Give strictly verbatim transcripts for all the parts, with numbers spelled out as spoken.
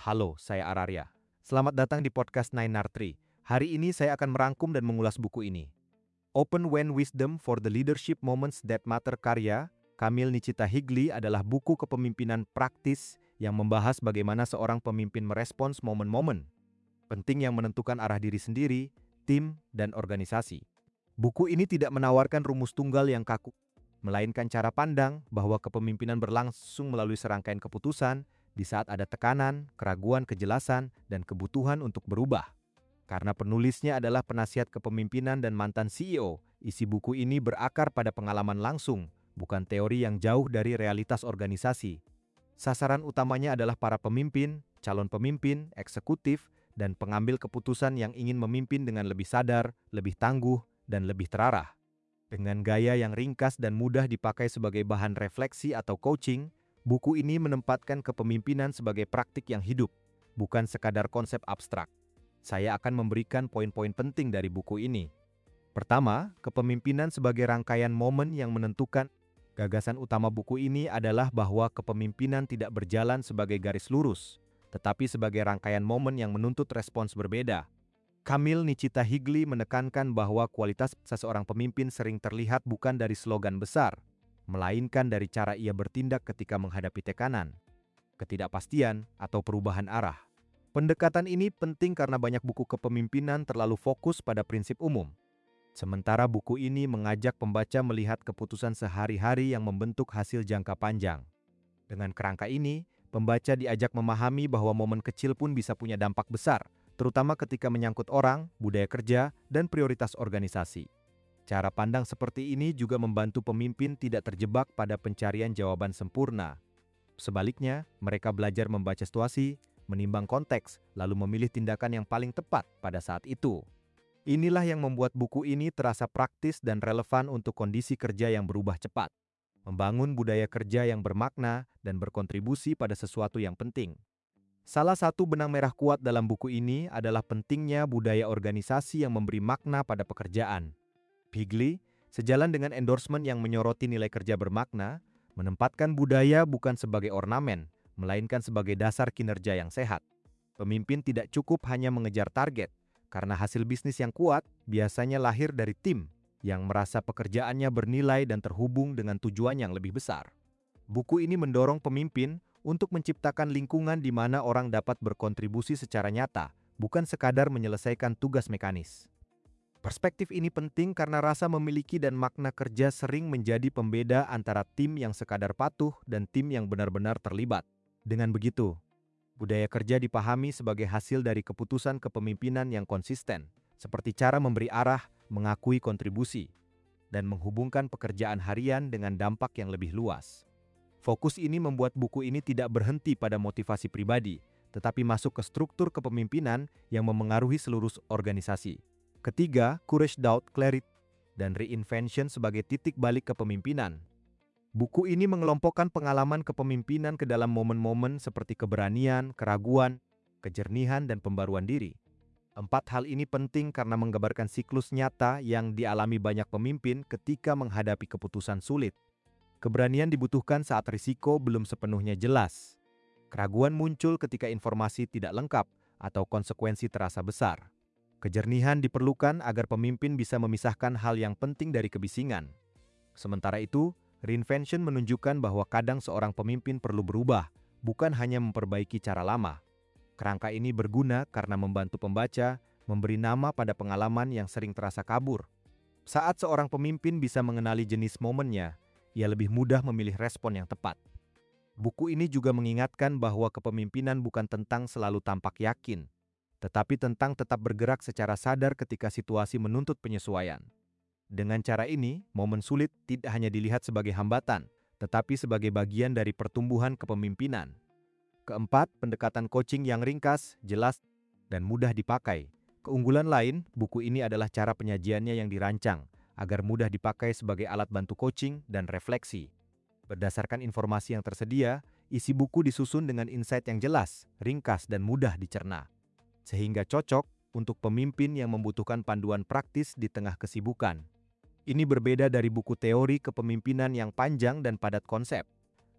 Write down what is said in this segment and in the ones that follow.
Halo, saya Ararya. Selamat datang di podcast Nine R Tree. Hari ini saya akan merangkum dan mengulas buku ini. Open When Wisdom for the Leadership Moments That Matter karya Camille Nicita Higly adalah buku kepemimpinan praktis yang membahas bagaimana seorang pemimpin merespons momen-momen penting yang menentukan arah diri sendiri, tim, dan organisasi. Buku ini tidak menawarkan rumus tunggal yang kaku, melainkan cara pandang bahwa kepemimpinan berlangsung melalui serangkaian keputusan di saat ada tekanan, keraguan kejelasan, dan kebutuhan untuk berubah. Karena penulisnya adalah penasihat kepemimpinan dan mantan C E O, isi buku ini berakar pada pengalaman langsung, bukan teori yang jauh dari realitas organisasi. Sasaran utamanya adalah para pemimpin, calon pemimpin, eksekutif, dan pengambil keputusan yang ingin memimpin dengan lebih sadar, lebih tangguh, dan lebih terarah. Dengan gaya yang ringkas dan mudah dipakai sebagai bahan refleksi atau coaching, buku ini menempatkan kepemimpinan sebagai praktik yang hidup, bukan sekadar konsep abstrak. Saya akan memberikan poin-poin penting dari buku ini. Pertama, kepemimpinan sebagai rangkaian momen yang menentukan. Gagasan utama buku ini adalah bahwa kepemimpinan tidak berjalan sebagai garis lurus, tetapi sebagai rangkaian momen yang menuntut respons berbeda. Camille Nicita Higly menekankan bahwa kualitas seseorang pemimpin sering terlihat bukan dari slogan besar, melainkan dari cara ia bertindak ketika menghadapi tekanan, ketidakpastian, atau perubahan arah. Pendekatan ini penting karena banyak buku kepemimpinan terlalu fokus pada prinsip umum. Sementara buku ini mengajak pembaca melihat keputusan sehari-hari yang membentuk hasil jangka panjang. Dengan kerangka ini, pembaca diajak memahami bahwa momen kecil pun bisa punya dampak besar, terutama ketika menyangkut orang, budaya kerja, dan prioritas organisasi. Cara pandang seperti ini juga membantu pemimpin tidak terjebak pada pencarian jawaban sempurna. Sebaliknya, mereka belajar membaca situasi, menimbang konteks, lalu memilih tindakan yang paling tepat pada saat itu. Inilah yang membuat buku ini terasa praktis dan relevan untuk kondisi kerja yang berubah cepat, membangun budaya kerja yang bermakna dan berkontribusi pada sesuatu yang penting. Salah satu benang merah kuat dalam buku ini adalah pentingnya budaya organisasi yang memberi makna pada pekerjaan. Higly, sejalan dengan endorsement yang menyoroti nilai kerja bermakna, menempatkan budaya bukan sebagai ornamen, melainkan sebagai dasar kinerja yang sehat. Pemimpin tidak cukup hanya mengejar target, karena hasil bisnis yang kuat biasanya lahir dari tim yang merasa pekerjaannya bernilai dan terhubung dengan tujuan yang lebih besar. Buku ini mendorong pemimpin untuk menciptakan lingkungan di mana orang dapat berkontribusi secara nyata, bukan sekadar menyelesaikan tugas mekanis. Perspektif ini penting karena rasa memiliki dan makna kerja sering menjadi pembeda antara tim yang sekadar patuh dan tim yang benar-benar terlibat. Dengan begitu, budaya kerja dipahami sebagai hasil dari keputusan kepemimpinan yang konsisten, seperti cara memberi arah, mengakui kontribusi, dan menghubungkan pekerjaan harian dengan dampak yang lebih luas. Fokus ini membuat buku ini tidak berhenti pada motivasi pribadi, tetapi masuk ke struktur kepemimpinan yang memengaruhi seluruh organisasi. Ketiga, Courage, Doubt, Clarity, dan Reinvention sebagai titik balik kepemimpinan. Buku ini mengelompokkan pengalaman kepemimpinan ke dalam momen-momen seperti keberanian, keraguan, kejernihan, dan pembaruan diri. Empat hal ini penting karena menggambarkan siklus nyata yang dialami banyak pemimpin ketika menghadapi keputusan sulit. Keberanian dibutuhkan saat risiko belum sepenuhnya jelas. Keraguan muncul ketika informasi tidak lengkap atau konsekuensi terasa besar. Kejernihan diperlukan agar pemimpin bisa memisahkan hal yang penting dari kebisingan. Sementara itu, reinvention menunjukkan bahwa kadang seorang pemimpin perlu berubah, bukan hanya memperbaiki cara lama. Kerangka ini berguna karena membantu pembaca memberi nama pada pengalaman yang sering terasa kabur. Saat seorang pemimpin bisa mengenali jenis momennya, ia lebih mudah memilih respon yang tepat. Buku ini juga mengingatkan bahwa kepemimpinan bukan tentang selalu tampak yakin, tetapi tentang tetap bergerak secara sadar ketika situasi menuntut penyesuaian. Dengan cara ini, momen sulit tidak hanya dilihat sebagai hambatan, tetapi sebagai bagian dari pertumbuhan kepemimpinan. Keempat, pendekatan coaching yang ringkas, jelas, dan mudah dipakai. Keunggulan lain, buku ini adalah cara penyajiannya yang dirancang, agar mudah dipakai sebagai alat bantu coaching dan refleksi. Berdasarkan informasi yang tersedia, isi buku disusun dengan insight yang jelas, ringkas, dan mudah dicerna, sehingga cocok untuk pemimpin yang membutuhkan panduan praktis di tengah kesibukan. Ini berbeda dari buku teori kepemimpinan yang panjang dan padat konsep.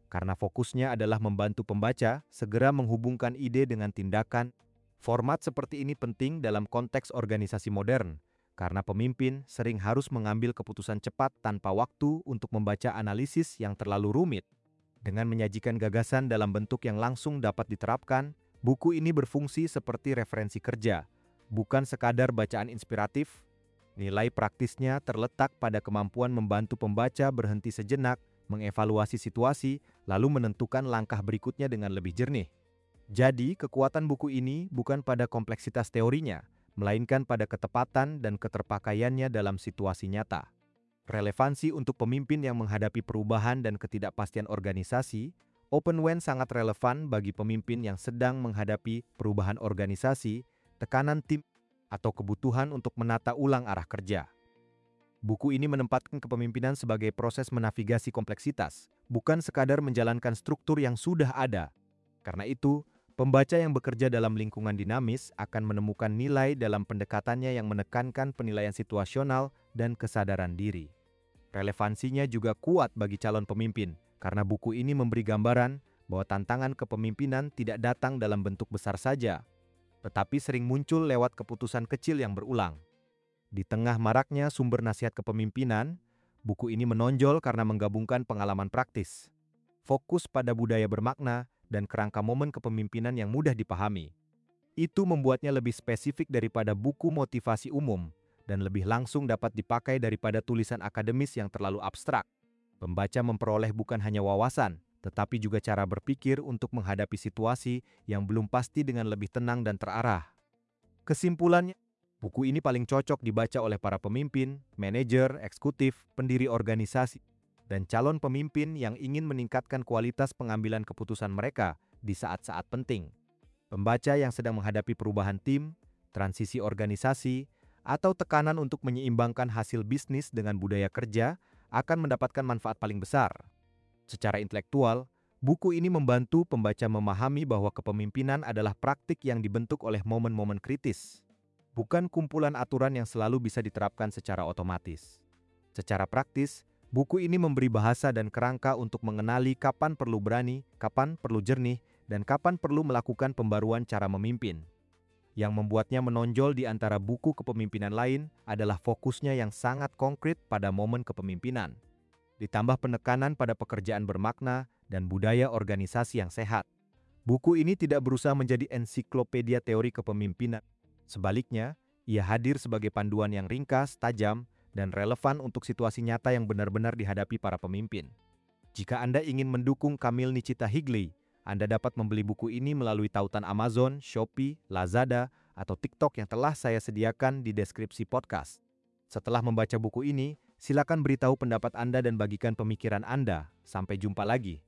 karena fokusnya adalah membantu pembaca segera menghubungkan ide dengan tindakan. Format seperti ini penting dalam konteks organisasi modern, karena pemimpin sering harus mengambil keputusan cepat tanpa waktu untuk membaca analisis yang terlalu rumit. Dengan menyajikan gagasan dalam bentuk yang langsung dapat diterapkan, buku ini berfungsi seperti referensi kerja, bukan sekadar bacaan inspiratif. Nilai praktisnya terletak pada kemampuan membantu pembaca berhenti sejenak, mengevaluasi situasi, lalu menentukan langkah berikutnya dengan lebih jernih. Jadi, kekuatan buku ini bukan pada kompleksitas teorinya, melainkan pada ketepatan dan keterpakaiannya dalam situasi nyata. Relevansi untuk pemimpin yang menghadapi perubahan dan ketidakpastian organisasi, OpenWen sangat relevan bagi pemimpin yang sedang menghadapi perubahan organisasi, tekanan tim, atau kebutuhan untuk menata ulang arah kerja. Buku ini menempatkan kepemimpinan sebagai proses menavigasi kompleksitas, bukan sekadar menjalankan struktur yang sudah ada. Karena itu, pembaca yang bekerja dalam lingkungan dinamis akan menemukan nilai dalam pendekatannya yang menekankan penilaian situasional dan kesadaran diri. Relevansinya juga kuat bagi calon pemimpin, karena buku ini memberi gambaran bahwa tantangan kepemimpinan tidak datang dalam bentuk besar saja, tetapi sering muncul lewat keputusan kecil yang berulang. Di tengah maraknya sumber nasihat kepemimpinan, buku ini menonjol karena menggabungkan pengalaman praktis, fokus pada budaya bermakna, dan kerangka momen kepemimpinan yang mudah dipahami. Itu membuatnya lebih spesifik daripada buku motivasi umum dan lebih langsung dapat dipakai daripada tulisan akademis yang terlalu abstrak. Pembaca memperoleh bukan hanya wawasan, tetapi juga cara berpikir untuk menghadapi situasi yang belum pasti dengan lebih tenang dan terarah. Kesimpulannya, buku ini paling cocok dibaca oleh para pemimpin, manajer, eksekutif, pendiri organisasi, dan calon pemimpin yang ingin meningkatkan kualitas pengambilan keputusan mereka di saat-saat penting. Pembaca yang sedang menghadapi perubahan tim, transisi organisasi, atau tekanan untuk menyeimbangkan hasil bisnis dengan budaya kerja akan mendapatkan manfaat paling besar. Secara intelektual, buku ini membantu pembaca memahami bahwa kepemimpinan adalah praktik yang dibentuk oleh momen-momen kritis, bukan kumpulan aturan yang selalu bisa diterapkan secara otomatis. Secara praktis, buku ini memberi bahasa dan kerangka untuk mengenali kapan perlu berani, kapan perlu jernih, dan kapan perlu melakukan pembaruan cara memimpin. Yang membuatnya menonjol di antara buku kepemimpinan lain adalah fokusnya yang sangat konkret pada momen kepemimpinan, ditambah penekanan pada pekerjaan bermakna dan budaya organisasi yang sehat. Buku ini tidak berusaha menjadi ensiklopedia teori kepemimpinan. Sebaliknya, ia hadir sebagai panduan yang ringkas, tajam, dan relevan untuk situasi nyata yang benar-benar dihadapi para pemimpin. Jika Anda ingin mendukung Camille Nicita Higley, Anda dapat membeli buku ini melalui tautan Amazon, Shopee, Lazada, atau TikTok yang telah saya sediakan di deskripsi podcast. Setelah membaca buku ini, silakan beritahu pendapat Anda dan bagikan pemikiran Anda. Sampai jumpa lagi.